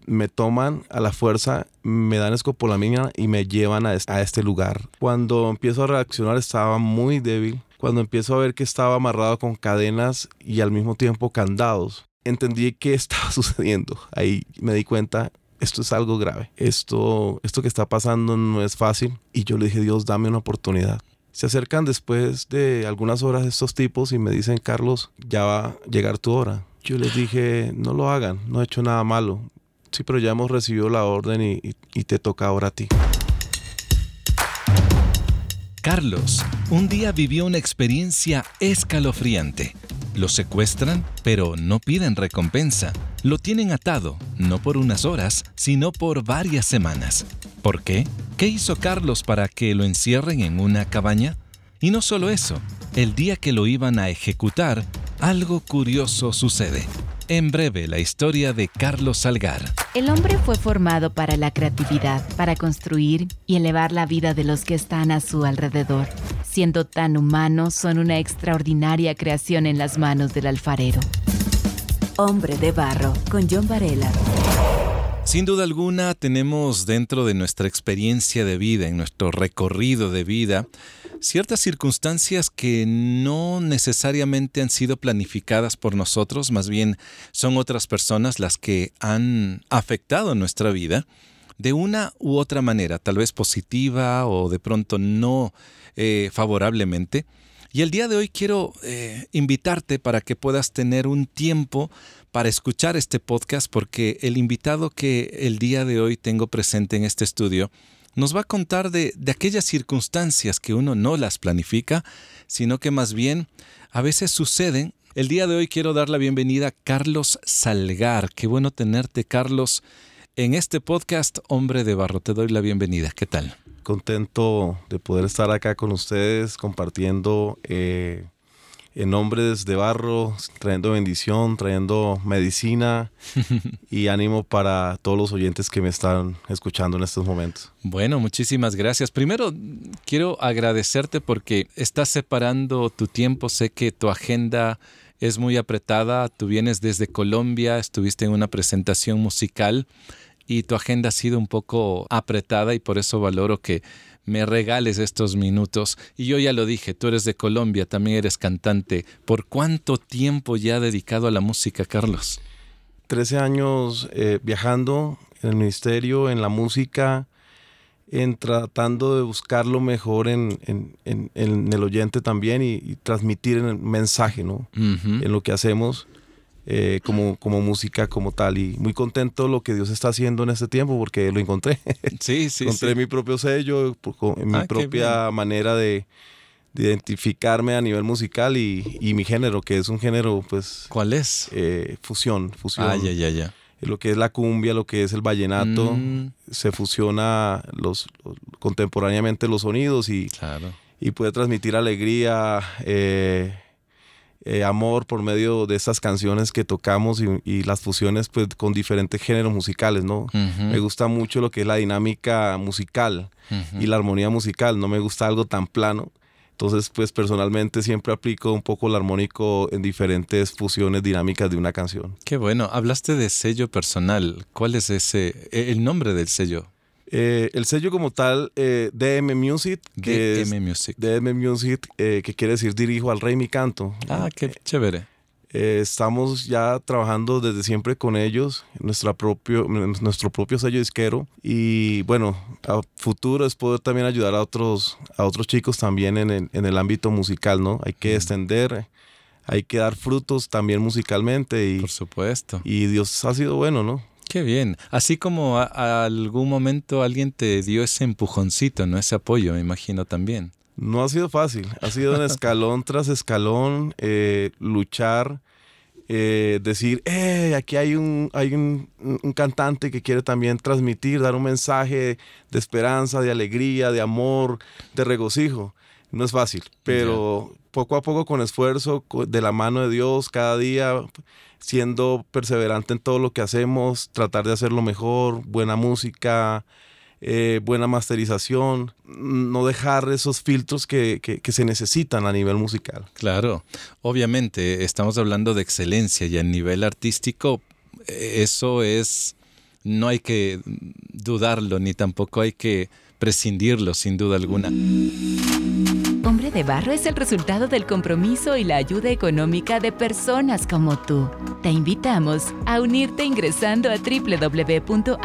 me toman a la fuerza, me dan escopolamina y me llevan a este lugar. Cuando empiezo a reaccionar estaba muy débil. Cuando empiezo a ver que estaba amarrado con cadenas y al mismo tiempo candados, entendí qué estaba sucediendo. Ahí me di cuenta, esto es algo grave. Esto que está pasando no es fácil. Y yo le dije, Dios, dame una oportunidad. Se acercan después de algunas horas estos tipos y me dicen, Carlos, ya va a llegar tu hora. Yo les dije, no lo hagan, no he hecho nada malo. Sí, pero ya hemos recibido la orden y te toca ahora a ti. Carlos, un día vivió una experiencia escalofriante. Lo secuestran, pero no piden recompensa. Lo tienen atado, no por unas horas, sino por varias semanas. ¿Por qué? ¿Qué hizo Carlos para que lo encierren en una cabaña? Y no solo eso, el día que lo iban a ejecutar, algo curioso sucede. En breve, la historia de Carlos Salgar. El hombre fue formado para la creatividad, para construir y elevar la vida de los que están a su alrededor. Siendo tan humanos, son una extraordinaria creación en las manos del alfarero. Hombre de Barro, con John Varela. Sin duda alguna, tenemos dentro de nuestra experiencia de vida, en nuestro recorrido de vida, ciertas circunstancias que no necesariamente han sido planificadas por nosotros, más bien son otras personas las que han afectado nuestra vida de una u otra manera, tal vez positiva o de pronto no favorablemente. Y el día de hoy quiero invitarte para que puedas tener un tiempo para escuchar este podcast, porque el invitado que el día de hoy tengo presente en este estudio nos va a contar de aquellas circunstancias que uno no las planifica, sino que más bien a veces suceden. El día de hoy quiero dar la bienvenida a Carlos Salgar. Qué bueno tenerte, Carlos, en este podcast Hombre de Barro. Te doy la bienvenida. ¿Qué tal? Contento de poder estar acá con ustedes compartiendo en Hombres de Barro, trayendo bendición, trayendo medicina y ánimo para todos los oyentes que me están escuchando en estos momentos. Bueno, muchísimas gracias. Primero, quiero agradecerte porque estás separando tu tiempo. Sé que tu agenda es muy apretada. Tú vienes desde Colombia, estuviste en una presentación musical y tu agenda ha sido un poco apretada y por eso valoro que me regales estos minutos. Y yo ya lo dije, tú eres de Colombia, también eres cantante. ¿Por cuánto tiempo ya dedicado a la música, Carlos? 13 años viajando en el ministerio, en la música, en tratando de buscar lo mejor en el oyente también y transmitir el mensaje, ¿no? Uh-huh. En lo que hacemos. Como música como tal, y muy contento lo que Dios está haciendo en este tiempo porque lo encontré. Sí. Encontré mi propio sello, mi propia manera de identificarme a nivel musical y mi género, que es un género, pues... ¿Cuál es? Fusión. Ya. Lo que es la cumbia, lo que es el vallenato, se fusiona contemporáneamente los sonidos Claro. Y puede transmitir alegría, amor por medio de estas canciones que tocamos y las fusiones pues con diferentes géneros musicales, ¿no? Uh-huh. Me gusta mucho lo que es la dinámica musical y la armonía musical, no me gusta algo tan plano. Entonces, pues personalmente siempre aplico un poco el armónico en diferentes fusiones dinámicas de una canción. Qué bueno. Hablaste de sello personal. ¿Cuál es el nombre del sello? El sello como tal, DM Music, que quiere decir dirijo al rey mi canto. Qué chévere. Estamos ya trabajando desde siempre con ellos, nuestro propio sello disquero, y bueno, a futuro es poder también ayudar a otros chicos también en el ámbito musical, ¿no? Hay que extender, hay que dar frutos también musicalmente y, por supuesto. Y Dios ha sido bueno, ¿no? Qué bien. Así como a algún momento alguien te dio ese empujoncito, ¿no? Ese apoyo, me imagino también. No ha sido fácil. Ha sido en escalón tras escalón, luchar, decir, aquí hay un cantante que quiere también transmitir, dar un mensaje de esperanza, de alegría, de amor, de regocijo. No es fácil, pero poco a poco con esfuerzo, de la mano de Dios, cada día siendo perseverante en todo lo que hacemos, tratar de hacerlo mejor, buena música, buena masterización, no dejar esos filtros que se necesitan a nivel musical. Claro, obviamente estamos hablando de excelencia y a nivel artístico eso es no hay que dudarlo ni tampoco hay que prescindirlo, sin duda alguna. Hombre de Barro es el resultado del compromiso y la ayuda económica de personas como tú. Te invitamos a unirte ingresando a www.hcjb.org.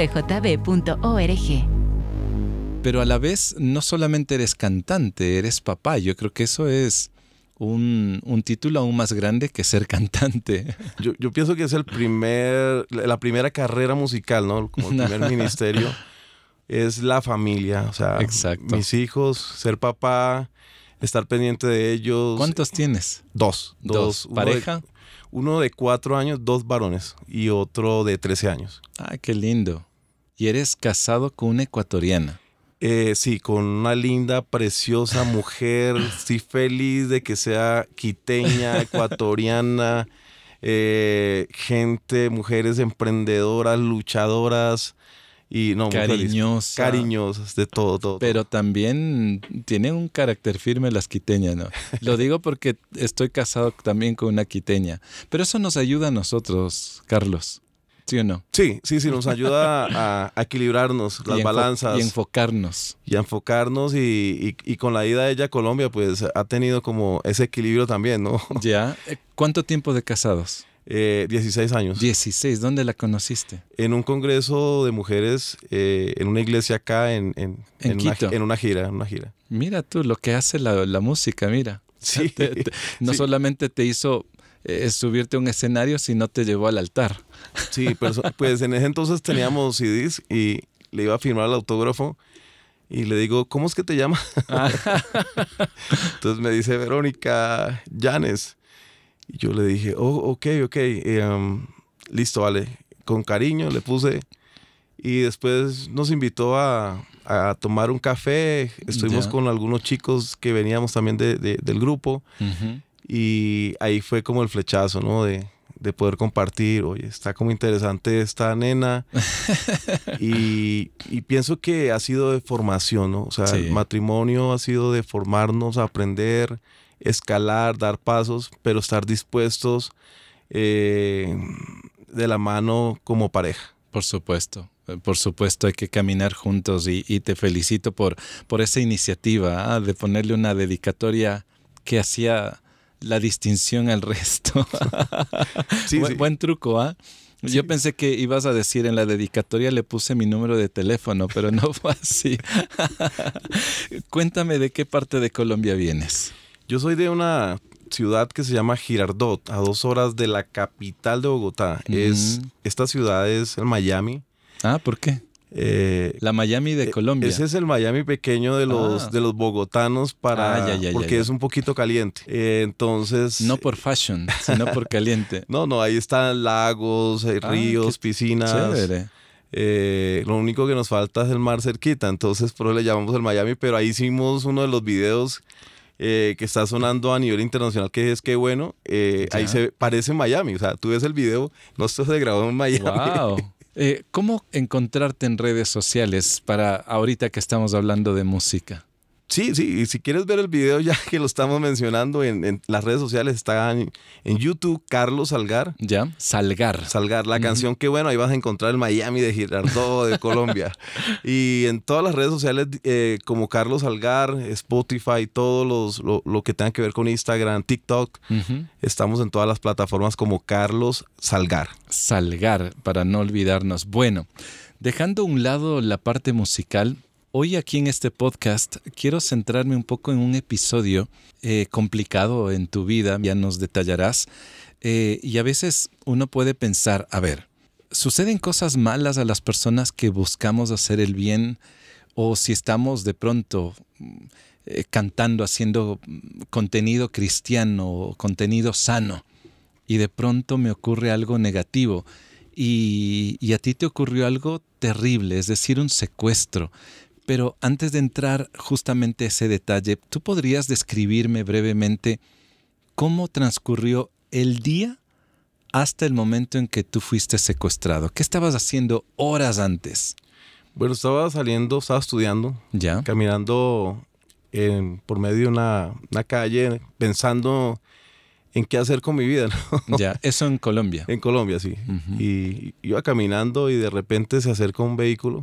Pero a la vez no solamente eres cantante, eres papá. Yo creo que eso es un título aún más grande que ser cantante. Yo pienso que es la primera carrera musical, ¿no? Como el primer ministerio. Es la familia, o sea, exacto. Mis hijos, ser papá, estar pendiente de ellos. ¿Cuántos tienes? Dos. ¿Pareja? Uno de 4 años, 2 varones y otro de 13 años. Ah, qué lindo. ¿Y eres casado con una ecuatoriana? Sí, con una linda, preciosa mujer. Estoy feliz de que sea quiteña, ecuatoriana, mujeres emprendedoras, luchadoras. Y no, cariñosas, de todo. Pero también tienen un carácter firme las quiteñas, ¿no? Lo digo porque estoy casado también con una quiteña. Pero eso nos ayuda a nosotros, Carlos. ¿Sí o no? Sí, nos ayuda a equilibrarnos las balanzas. Y enfocarnos. Y con la ida de ella a Colombia, pues ha tenido como ese equilibrio también, ¿no? Ya. ¿Cuánto tiempo de casados? 16 años. 16. ¿Dónde la conociste? En un congreso de mujeres, en una iglesia acá en Quito. En una gira. Mira tú lo que hace la música, mira. Sí. No solamente te hizo subirte a un escenario, sino te llevó al altar. Sí, pues en ese entonces teníamos CDs y le iba a firmar el autógrafo y le digo, ¿cómo es que te llamas? Entonces me dice Verónica Llanes. Y yo le dije, ok, listo, vale. Con cariño le puse. Y después nos invitó a tomar un café. Estuvimos con algunos chicos que veníamos también del grupo. Uh-huh. Y ahí fue como el flechazo, ¿no? De poder compartir. Oye, está como interesante esta nena. y pienso que ha sido de formación, ¿no? O sea, el matrimonio ha sido de formarnos, aprender, escalar, dar pasos, pero estar dispuestos de la mano como pareja. Por supuesto, hay que caminar juntos y te felicito por esa iniciativa de ponerle una dedicatoria que hacía la distinción al resto. Buen truco, ¿ah? Sí. Yo pensé que ibas a decir en la dedicatoria le puse mi número de teléfono, pero no fue así. Cuéntame de qué parte de Colombia vienes. Yo soy de una ciudad que se llama Girardot, a 2 horas de la capital de Bogotá. Esta ciudad es el Miami. Ah, ¿por qué? La Miami de Colombia. Ese es el Miami pequeño de los bogotanos porque es un poquito caliente. Entonces... No por fashion, sino por caliente. No, ahí están lagos, ríos, piscinas. Chévere. Lo único que nos falta es el mar cerquita, entonces por eso le llamamos el Miami, pero ahí hicimos uno de los videos que está sonando a nivel internacional, que es Qué Bueno. Ahí se parece Miami, o sea, tú ves el video, no se grabó en Miami. Wow. ¿Cómo encontrarte en redes sociales para ahorita que estamos hablando de música? Sí, y si quieres ver el video ya que lo estamos mencionando en las redes sociales, está en YouTube, Carlos Salgar. ¿Ya? Salgar, la canción Qué Bueno, ahí vas a encontrar el Miami de Girardot, de Colombia. Y en todas las redes sociales como Carlos Salgar, Spotify, todo lo que tenga que ver con Instagram, TikTok, estamos en todas las plataformas como Carlos Salgar. Salgar, para no olvidarnos. Bueno, dejando a un lado la parte musical, hoy aquí en este podcast quiero centrarme un poco en un episodio complicado en tu vida, ya nos detallarás, y a veces uno puede pensar, a ver, ¿suceden cosas malas a las personas que buscamos hacer el bien? O si estamos de pronto cantando, haciendo contenido cristiano, contenido sano, y de pronto me ocurre algo negativo, y a ti te ocurrió algo terrible, es decir, un secuestro. Pero antes de entrar justamente a ese detalle, ¿tú podrías describirme brevemente cómo transcurrió el día hasta el momento en que tú fuiste secuestrado? ¿Qué estabas haciendo horas antes? Bueno, estaba estudiando, ¿ya? Caminando por medio de una calle, pensando en qué hacer con mi vida, ¿no? Ya, eso en Colombia. En Colombia, sí. Y iba caminando y de repente se acerca un vehículo,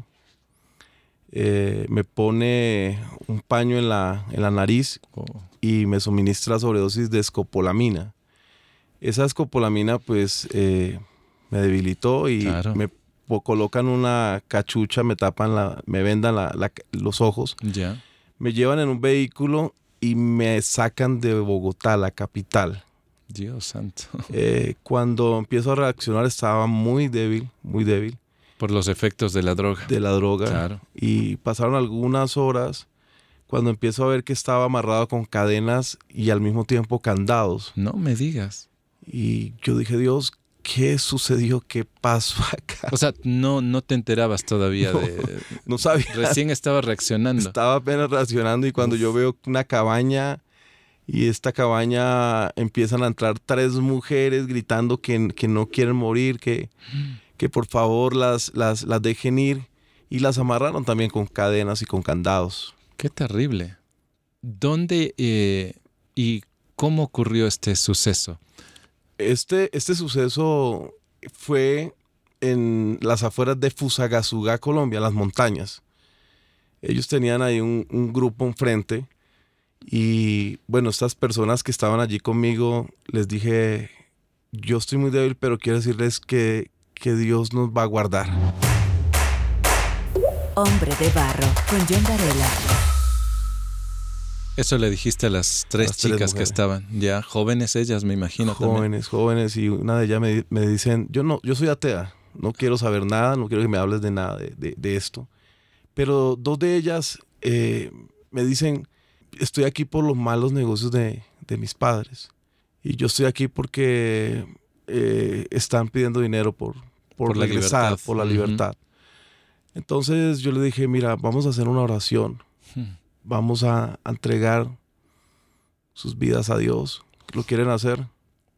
me pone un paño en la nariz Oh, y me suministra sobredosis de escopolamina. Esa escopolamina pues me debilitó y claro. me colocan una cachucha, me tapan, me vendan los ojos, Ya. me llevan en un vehículo y me sacan de Bogotá, la capital. Dios santo. Cuando empiezo a reaccionar estaba muy débil Por los efectos de la droga. de la droga. Claro. Y pasaron algunas horas cuando empiezo a ver que estaba amarrado con cadenas y al mismo tiempo candados. No me digas. Y yo dije, Dios, ¿qué sucedió? ¿Qué pasó acá? O sea, no te enterabas todavía No, de... No sabía. Recién estaba reaccionando. Estaba apenas reaccionando y cuando yo veo una cabaña y esta cabaña empiezan a entrar 3 mujeres gritando que no quieren morir, que por favor las dejen ir, y las amarraron también con cadenas y con candados. Qué terrible. ¿Dónde y cómo ocurrió este suceso? Este suceso fue en las afueras de Fusagasugá, Colombia, las montañas. Ellos tenían ahí un grupo enfrente y bueno, estas personas que estaban allí conmigo, les dije, yo estoy muy débil, pero quiero decirles que Dios nos va a guardar. Hombre de Barro, con John Varela. Eso le dijiste a las 3 Las 3 chicas que mujeres. estaban, ya jóvenes ellas, me imagino. También. Jóvenes, y una de ellas me dicen, yo soy atea, no quiero saber nada, no quiero que me hables de nada de esto. Pero 2 de ellas me dicen, estoy aquí por los malos negocios de mis padres. Y yo estoy aquí porque están pidiendo dinero por la regresar, libertad. por la libertad. Entonces yo le dije, mira, vamos a hacer una oración. Vamos a entregar sus vidas a Dios. ¿Lo quieren hacer?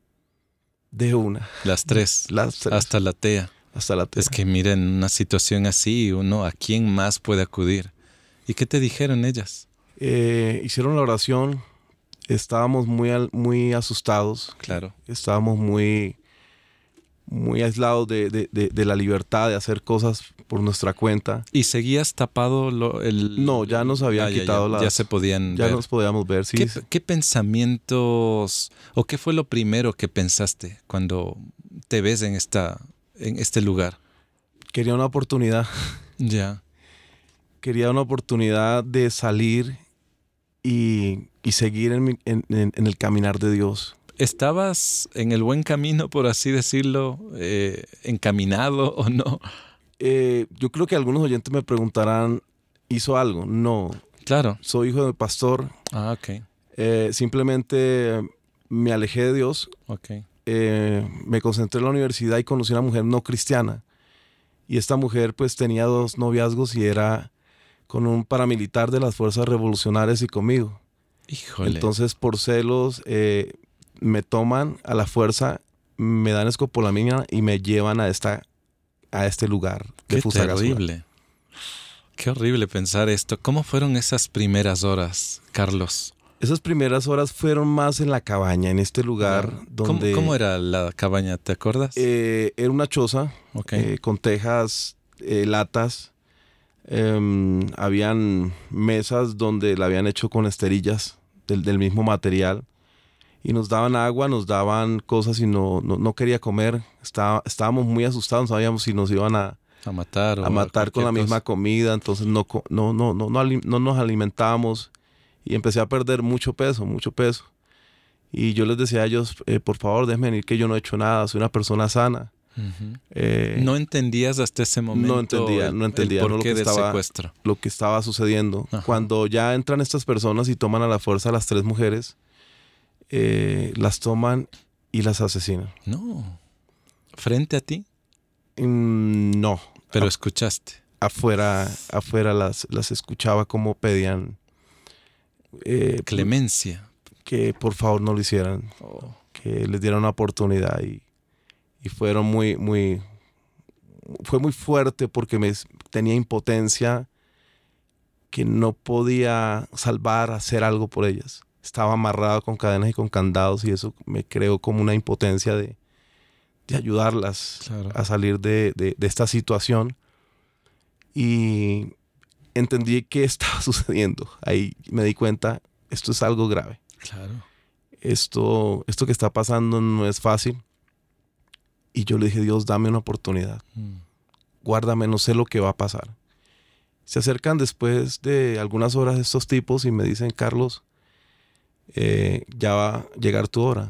De una. Las 3. Las 3. Hasta la TEA. Hasta la TEA. Es que miren, en una situación así, uno a quién más puede acudir. ¿Y qué te dijeron ellas? Hicieron la oración. Estábamos muy asustados. Claro. Estábamos muy aislados de la libertad de hacer cosas por nuestra cuenta. ¿Y seguías tapado No, ya nos habían quitado las... Ya se podían Ya ver. nos podíamos ver, sí. ¿Qué pensamientos o qué fue lo primero que pensaste cuando te ves en este lugar? Quería una oportunidad. Ya. Quería una oportunidad de salir y seguir en el caminar de Dios. ¿Estabas en el buen camino, por así decirlo, encaminado o no? Yo creo que algunos oyentes me preguntarán, ¿hizo algo? No. Claro. Soy hijo de pastor. Ah, ok. Simplemente me alejé de Dios. Ok. Me concentré en la universidad y conocí a una mujer no cristiana. Y esta mujer pues tenía 2 noviazgos y era con un paramilitar de las fuerzas revolucionarias y conmigo. Híjole. Entonces por celos me toman a la fuerza, me dan escopolamina y me llevan a este lugar de Qué Fusagasugá. terrible. Qué horrible pensar esto. ¿Cómo fueron esas primeras horas, Carlos? Esas primeras horas fueron más en la cabaña, en este lugar donde... ¿Cómo era la cabaña? ¿Te acuerdas? Era una choza con tejas, latas. Habían mesas donde la habían hecho con esterillas del mismo material. Y nos daban agua, nos daban cosas y no quería comer. Estábamos muy asustados, no sabíamos si nos iban a matar con la misma comida. Entonces no nos alimentábamos y empecé a perder mucho peso. Y yo les decía a ellos, por favor, déjenme venir que yo no he hecho nada, soy una persona sana. ¿No entendías hasta ese momento no entendía el porqué del secuestro? Lo que estaba sucediendo. Ajá. Cuando ya entran estas personas y toman a la fuerza a las 3 mujeres, las toman y las asesinan. No. ¿Frente a ti? No. Pero escuchaste. Afuera las escuchaba como pedían clemencia. Que por favor no lo hicieran. Que les dieran una oportunidad y fueron fue muy fuerte porque tenía impotencia, que no podía hacer algo por ellas. estaba amarrado con cadenas y con candados, y eso me creó como una impotencia de ayudarlas Claro. a salir de esta situación. Y entendí qué estaba sucediendo. Ahí me di cuenta, esto es algo grave. Claro. Esto que está pasando no es fácil. Y yo le dije, Dios, dame una oportunidad. Guárdame, no sé lo que va a pasar. Se acercan después de algunas horas estos tipos y me dicen, Carlos, ya va a llegar tu hora.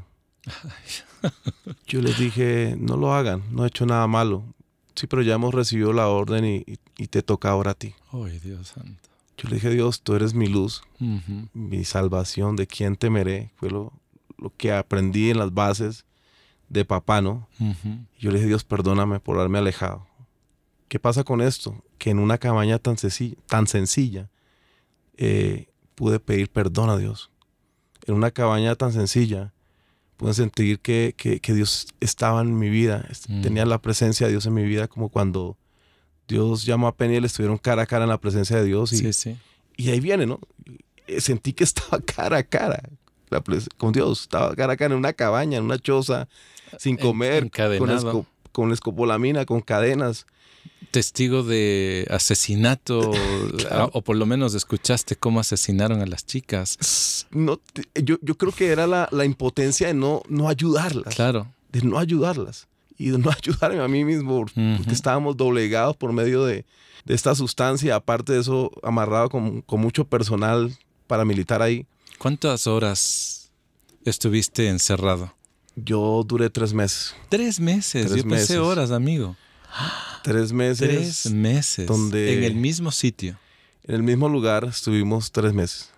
Yo les dije, no lo hagan, no he hecho nada malo. Sí, pero ya hemos recibido la orden y te toca ahora a ti. ¡Ay, Dios santo! Yo le dije, Dios, tú eres mi luz, Ujú. mi salvación, ¿de quién temeré? Fue lo que aprendí en las bases de papá, ¿no? Ujú. Yo le dije, Dios, perdóname por haberme alejado. ¿Qué pasa con esto? Que en una cabaña tan sencilla pude pedir perdón a Dios. En una cabaña tan sencilla pude sentir que Dios estaba en mi vida. Tenía la presencia de Dios en mi vida, como cuando Dios llamó a Peniel, estuvieron cara a cara en la presencia de Dios. Y, Sí, sí. y ahí viene, ¿no? Sentí que estaba cara a cara con Dios. Estaba cara a cara en una cabaña, en una choza, sin comer, encadenado. con escopolamina, con cadenas. Testigo de asesinato, Claro. o por lo menos escuchaste cómo asesinaron a las chicas. No, yo creo que era la impotencia de no ayudarlas. Claro. De no ayudarlas. Y de no ayudarme a mí mismo, porque estábamos doblegados por medio de esta sustancia. Aparte de eso, amarrado con mucho personal paramilitar ahí. ¿Cuántas horas estuviste encerrado? Yo duré 3 meses. 3 meses. 3 Yo pensé meses. horas, amigo. 3 meses. 3 meses. Donde- En el mismo sitio. En el mismo lugar estuvimos 3 meses.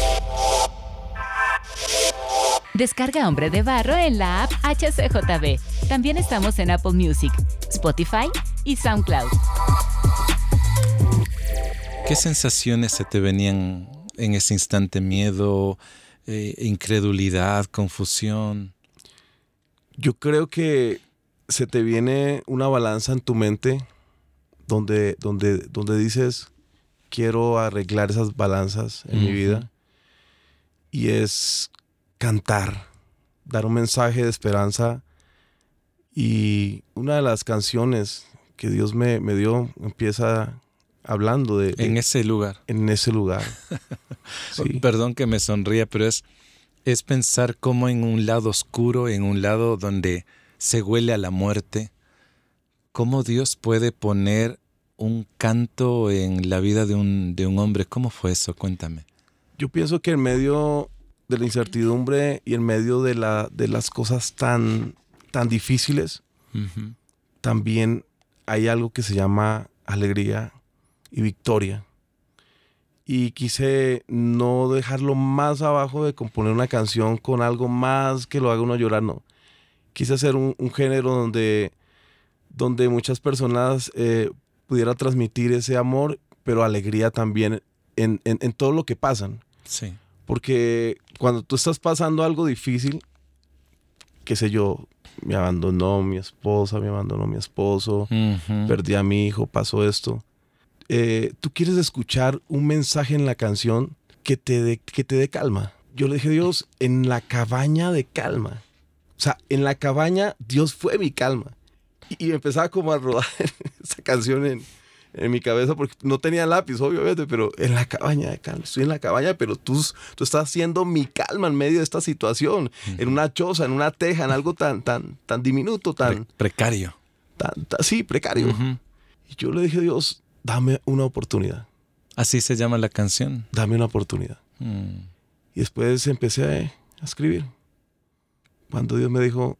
Descarga Hombre de Barro en la app HCJB. También estamos en Apple Music, Spotify y SoundCloud. ¿Qué sensaciones se te venían en ese instante? ¿Miedo, incredulidad, confusión? Yo creo que se te viene una balanza en tu mente donde dices, quiero arreglar esas balanzas en mi vida. Y es cantar, dar un mensaje de esperanza. Y una de las canciones que Dios me dio empieza hablando En ese lugar. en ese lugar. Sí. Perdón que me sonría, pero es pensar cómo en un lado oscuro, en un lado donde se huele a la muerte, cómo Dios puede poner un canto en la vida de un hombre. ¿Cómo fue eso? Cuéntame. Yo pienso que en medio de la incertidumbre y en medio de las cosas tan difíciles, también hay algo que se llama alegría y victoria. Y quise no dejarlo más abajo de componer una canción con algo más que lo haga uno llorar, no. Quise hacer un género donde muchas personas pudieran transmitir ese amor, pero alegría también en todo lo que pasan. Sí. Porque cuando tú estás pasando algo difícil, qué sé yo, me abandonó mi esposa, me abandonó mi esposo, perdí a mi hijo, pasó esto. Tú quieres escuchar un mensaje en la canción que te dé calma. Yo le dije, Dios, en la cabaña de calma. O sea, en la cabaña Dios fue mi calma. Y empezaba como a rodar esa canción en mi cabeza porque no tenía lápiz, obviamente, pero en la cabaña de calma. Estoy en la cabaña, pero tú estás haciendo mi calma en medio de esta situación. En una choza, en una teja, en algo tan diminuto, tan precario. Sí, precario. Y yo le dije, Dios, dame una oportunidad. Así se llama la canción. Dame una oportunidad. Y después empecé a escribir. Cuando Dios me dijo,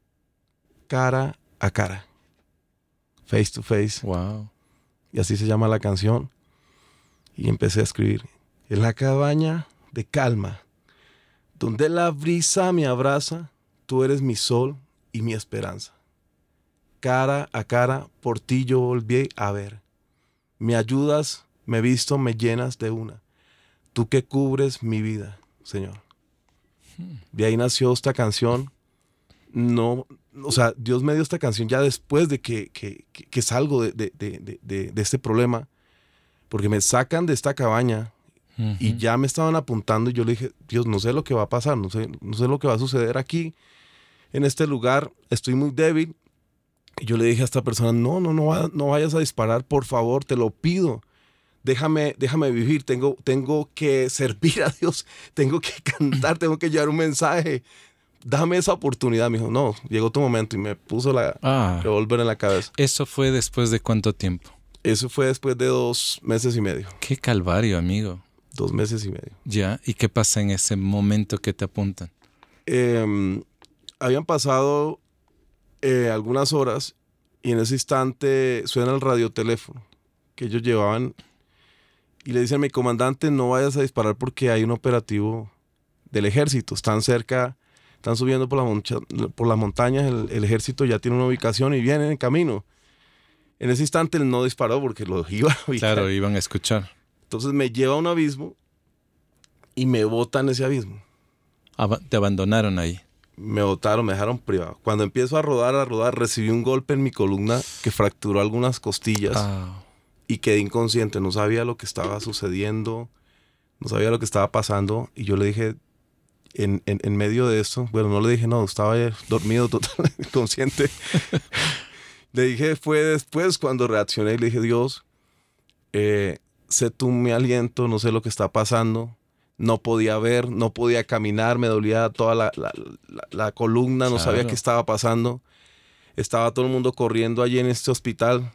cara a cara, face to face. Wow. Y así se llama la canción. Y empecé a escribir. En la cabaña de calma, donde la brisa me abraza, tú eres mi sol y mi esperanza. Cara a cara, por ti yo volví a ver. Me ayudas, me visto, me llenas de una. Tú que cubres mi vida, Señor. De ahí nació esta canción. No, o sea, Dios me dio esta canción ya después de que salgo de este problema. Porque me sacan de esta cabaña Y ya me estaban apuntando y yo le dije, Dios, no sé lo que va a pasar, no sé lo que va a suceder aquí, en este lugar, estoy muy débil. Y yo le dije a esta persona, no vayas a disparar, por favor, te lo pido. Déjame vivir, tengo que servir a Dios, tengo que cantar, tengo que llevar un mensaje. Dame esa oportunidad. Me dijo, no, llegó tu momento, y me puso la revólver en la cabeza. ¿Eso fue después de cuánto tiempo? Eso fue después de 2 meses y medio. Qué calvario, amigo. 2 meses y medio. Ya, ¿y qué pasa en ese momento que te apuntan? Habían pasado algunas horas y en ese instante suena el radioteléfono que ellos llevaban y le dicen a mi comandante, no vayas a disparar porque hay un operativo del ejército. Están cerca, están subiendo por las montañas, el ejército ya tiene una ubicación y vienen en camino. En ese instante él no disparó porque lo iba a ubicar. Claro, iban a escuchar. Entonces me lleva a un abismo y me bota en ese abismo. Te abandonaron ahí. Me botaron, me dejaron privado. Cuando empiezo a rodar, recibí un golpe en mi columna que fracturó algunas costillas y quedé inconsciente. No sabía lo que estaba sucediendo, no sabía lo que estaba pasando. Y yo le dije, en medio de esto, bueno, no le dije, no, estaba dormido, totalmente inconsciente. Le dije, fue después cuando reaccioné y le dije, Dios, sé tú mi aliento, no sé lo que está pasando. No podía ver, no podía caminar, me dolía toda la columna, no sabía qué estaba pasando. Estaba todo el mundo corriendo allí en este hospital.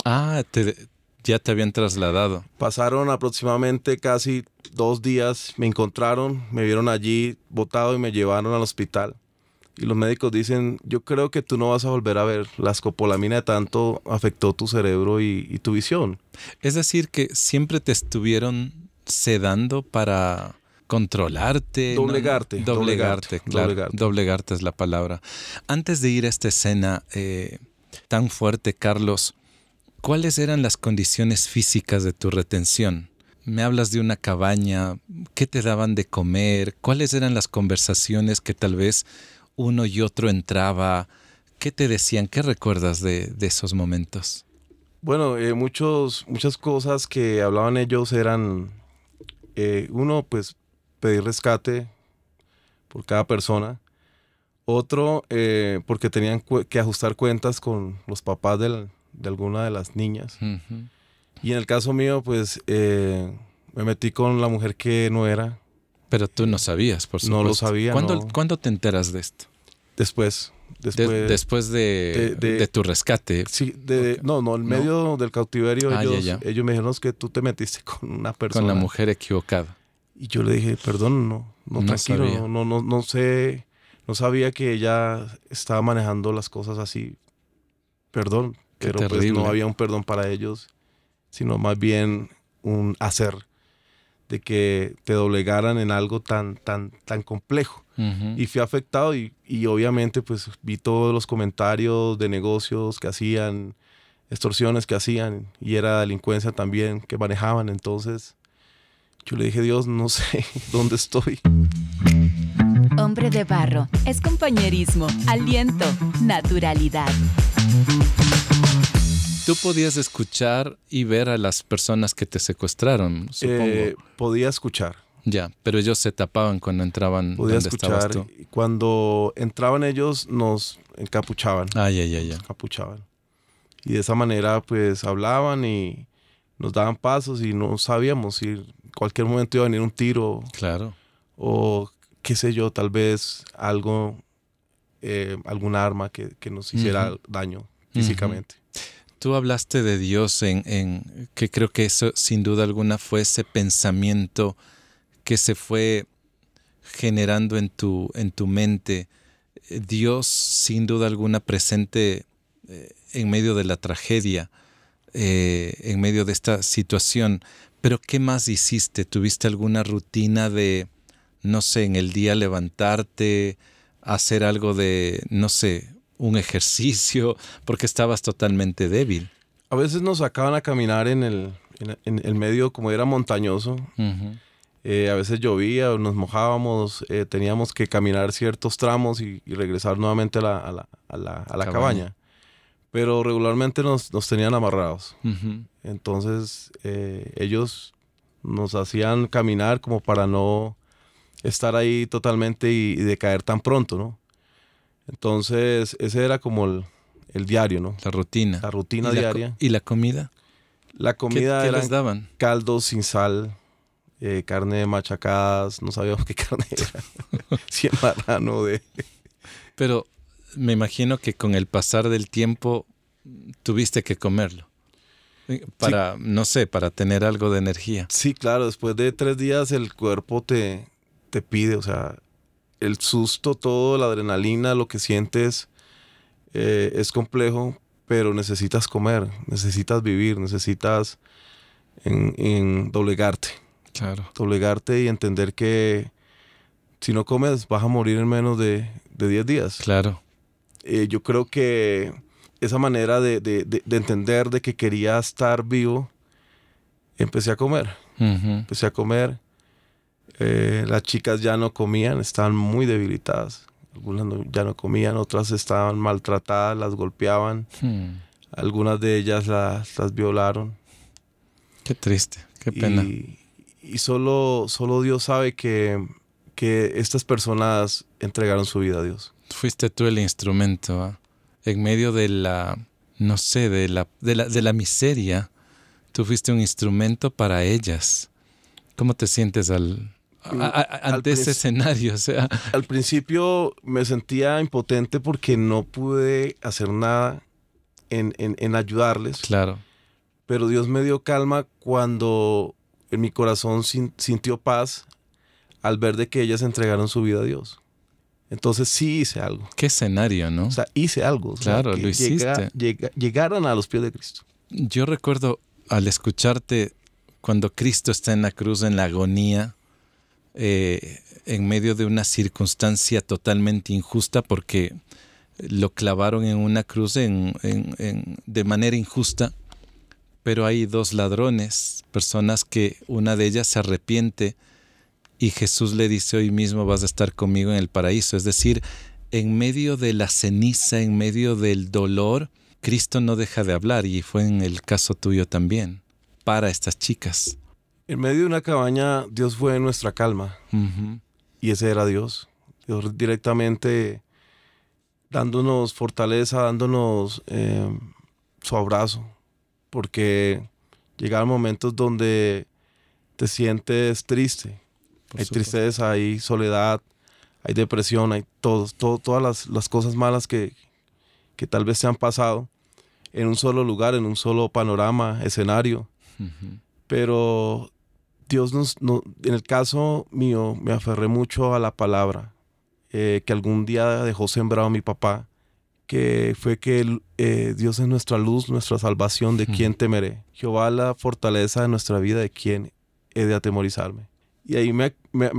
Ya te habían trasladado. Pasaron aproximadamente casi 2 días, me encontraron, me vieron allí botado y me llevaron al hospital. Y los médicos dicen, yo creo que tú no vas a volver a ver. La escopolamina de tanto afectó tu cerebro y tu visión. Es decir, que siempre te estuvieron sedando para controlarte. Doblegarte. Doblegarte es la palabra. Antes de ir a esta escena tan fuerte, Carlos, ¿cuáles eran las condiciones físicas de tu retención? Me hablas de una cabaña, ¿qué te daban de comer? ¿Cuáles eran las conversaciones que tal vez uno y otro entraba? ¿Qué te decían? ¿Qué recuerdas de esos momentos? Bueno, muchas cosas que hablaban ellos eran, uno, pues, pedir rescate por cada persona. Otro, porque tenían que ajustar cuentas con los papás de alguna de las niñas. Uh-huh. Y en el caso mío, pues, me metí con la mujer que no era. Pero tú no sabías, por supuesto. No lo sabía, ¿Cuándo te enteras de esto? Después de tu rescate. Sí, en medio del cautiverio ellos me dijeron que tú te metiste con una persona. Con la mujer equivocada. Y yo le dije, perdón, no tranquilo, sabía. no sé, no sabía que ella estaba manejando las cosas así. Perdón, Qué pero pues no había un perdón para ellos, sino más bien un hacer de que te doblegaran en algo tan complejo. Uh-huh. Y fui afectado y obviamente pues vi todos los comentarios de negocios que hacían, extorsiones que hacían, y era delincuencia también que manejaban. Entonces yo le dije, Dios, no sé dónde estoy. Hombre de Barro es compañerismo, aliento, naturalidad. Tú podías escuchar y ver a las personas que te secuestraron, supongo. Podía escuchar. Ya, pero ellos se tapaban cuando entraban. Podía donde escuchar. Estabas tú. Cuando entraban ellos nos encapuchaban. Ya. Encapuchaban. Y de esa manera pues hablaban y nos daban pasos y no sabíamos si en cualquier momento iba a venir un tiro. Claro. O qué sé yo, tal vez algo, algún arma que nos hiciera daño físicamente. Tú hablaste de Dios en que creo que eso sin duda alguna fue ese pensamiento que se fue generando en tu mente. Dios sin duda alguna presente en medio de la tragedia, en medio de esta situación. Pero ¿qué más hiciste? ¿Tuviste alguna rutina de, no sé, en el día levantarte, hacer algo de, no sé, un ejercicio, porque estabas totalmente débil? A veces nos sacaban a caminar en el medio, como era montañoso. Uh-huh. A veces llovía o nos mojábamos, teníamos que caminar ciertos tramos y regresar nuevamente a la cabaña. Pero regularmente nos tenían amarrados. Uh-huh. Entonces ellos Nos hacían caminar como para no estar ahí totalmente y decaer tan pronto, ¿no? Entonces, ese era como el diario, ¿no? La rutina. La rutina ¿Y diaria. ¿Y la comida? La comida ¿Qué eran les daban? caldos sin sal, carne machacadas, no sabíamos qué carne era. Si el marrano de... Pero me imagino que con el pasar del tiempo tuviste que comerlo. Para, no sé, para tener algo de energía. Sí, claro, después de 3 días el cuerpo te pide, o sea, el susto, todo, la adrenalina, lo que sientes es complejo, pero necesitas comer, necesitas vivir, necesitas en doblegarte. Claro. Doblegarte y entender que si no comes vas a morir en menos de 10 días. Claro. Yo creo que esa manera de entender de que quería estar vivo, empecé a comer. Uh-huh. Empecé a comer. Las chicas ya no comían, estaban muy debilitadas. Algunas ya no comían, otras estaban maltratadas, las golpeaban. Algunas de ellas las violaron. Qué triste, qué pena. Y solo Dios sabe que estas personas entregaron su vida a Dios. Fuiste tú el instrumento, ¿eh? En medio de la, no sé, de la miseria. Tú fuiste un instrumento para ellas. ¿Cómo te sientes ante ese escenario? O sea, al principio me sentía impotente porque no pude hacer nada en ayudarles. Claro. Pero Dios me dio calma cuando en mi corazón sintió paz al ver de que ellas entregaron su vida a Dios. Entonces sí hice algo. Qué escenario, ¿no? O sea, hice algo. Claro, o sea, lo hiciste. Llegaran a los pies de Cristo. Yo recuerdo al escucharte cuando Cristo está en la cruz, en la agonía, en medio de una circunstancia totalmente injusta porque lo clavaron en una cruz de manera injusta, pero hay 2 ladrones, personas que una de ellas se arrepiente y Jesús le dice: hoy mismo vas a estar conmigo en el paraíso. Es decir, en medio de la ceniza, en medio del dolor, Cristo no deja de hablar, y fue en el caso tuyo también, para estas chicas. En medio de una cabaña, Dios fue nuestra calma. Uh-huh. Y ese era Dios. Dios directamente dándonos fortaleza, dándonos su abrazo. Porque llegaban momentos donde te sientes triste. Hay tristeza, hay soledad, hay depresión, hay todas las cosas malas que tal vez te han pasado en un solo lugar, en un solo panorama, escenario. Uh-huh. Pero Dios en el caso mío, me aferré mucho a la palabra que algún día dejó sembrado mi papá, que fue que Dios es nuestra luz, nuestra salvación, ¿de quién temeré? Jehová la fortaleza de nuestra vida, ¿de quién he de atemorizarme? Y ahí me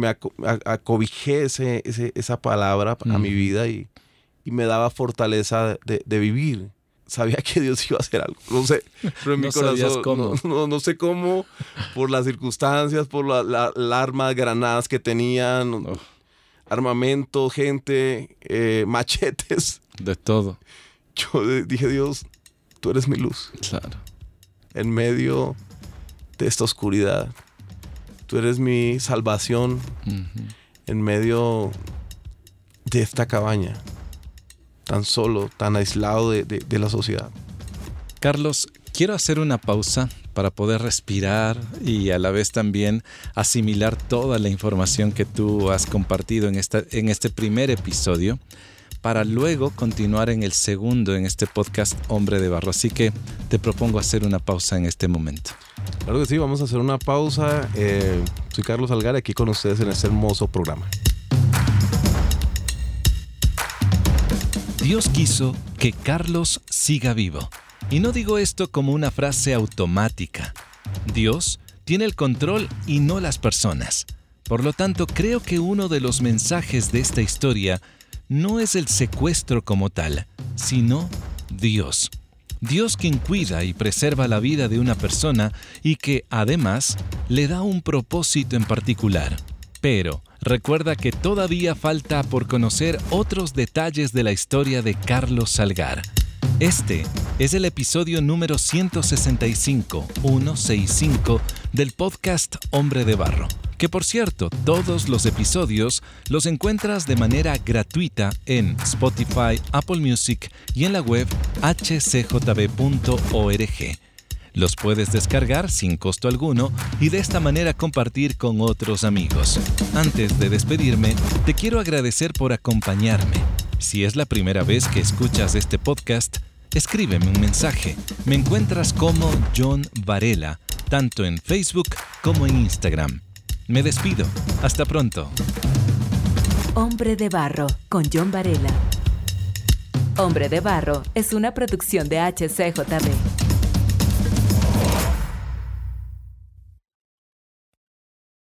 acobijé esa palabra a mi vida y me daba fortaleza de vivir. Sabía que Dios iba a hacer algo, no sé, pero en mi corazón cómo. No sé cómo, por las circunstancias, por las armas, granadas que tenían, armamento, gente, machetes. De todo. Yo dije: Dios, tú eres mi luz. Claro. En medio de esta oscuridad, tú eres mi salvación. Uh-huh. En medio de esta cabaña, tan solo, tan aislado de la sociedad. Carlos, quiero hacer una pausa para poder respirar y a la vez también asimilar toda la información que tú has compartido en este primer episodio, para luego continuar en el segundo, en este podcast Hombre de Barro. Así que te propongo hacer una pausa en este momento. Claro que sí, vamos a hacer una pausa. Soy Carlos Algar, aquí con ustedes en este hermoso programa. Dios quiso que Carlos siga vivo. Y no digo esto como una frase automática. Dios tiene el control y no las personas. Por lo tanto, creo que uno de los mensajes de esta historia no es el secuestro como tal, sino Dios. Dios quien cuida y preserva la vida de una persona y que, además, le da un propósito en particular. Pero recuerda que todavía falta por conocer otros detalles de la historia de Carlos Algar. Este es el episodio número 165 del podcast Hombre de Barro, que por cierto, todos los episodios los encuentras de manera gratuita en Spotify, Apple Music y en la web hcjb.org. Los puedes descargar sin costo alguno y de esta manera compartir con otros amigos. Antes de despedirme, te quiero agradecer por acompañarme. Si es la primera vez que escuchas este podcast, escríbeme un mensaje. Me encuentras como John Varela, tanto en Facebook como en Instagram. Me despido. Hasta pronto. Hombre de Barro, con John Varela. Hombre de Barro es una producción de HCJB.